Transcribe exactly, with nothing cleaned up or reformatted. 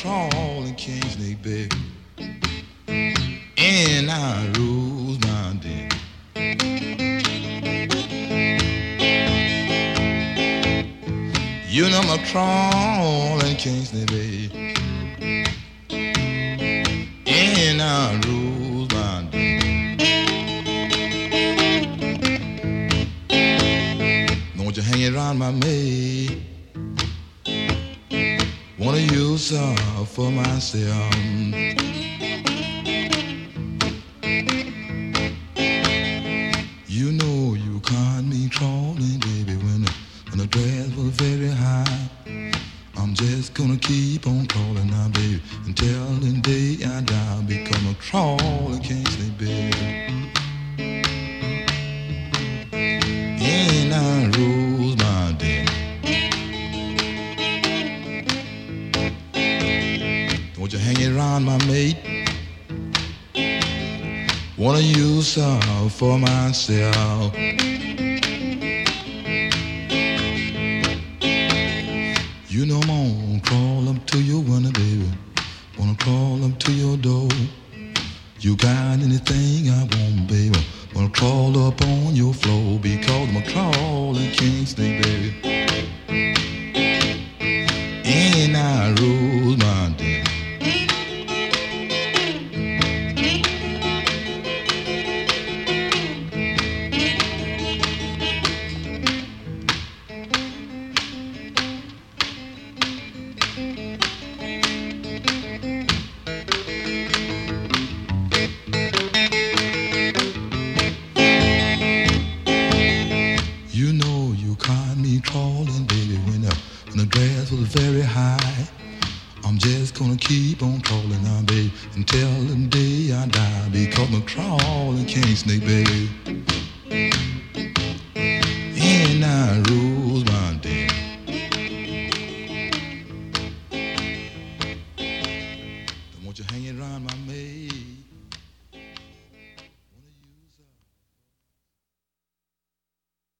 crawling king snake, baby. And I rose my den. You know I'm a crawling king snake, baby. And I rose my den. Don't you hang it around my maid. Wanna use her for myself. You know you caught me crawling, baby, when the, when the grass was very high. I'm just gonna keep on crawling now, baby, until the day I die. Become a crawling king snake, baby. And I rose my den. Won't you hang it around my mate? Wanna use her for myself. You know I'm gonna crawl up to your window, baby. Wanna crawl up to your door. You got anything I want, baby? Wanna crawl up on your floor because I'm a crawling king snake, baby. And I rose my den. You know you caught me crawling, baby, when the, when the grass was very high. I'm just gonna keep on crawling now, baby, until the day I die. Because I'm a crawling king snake, baby. And I rule.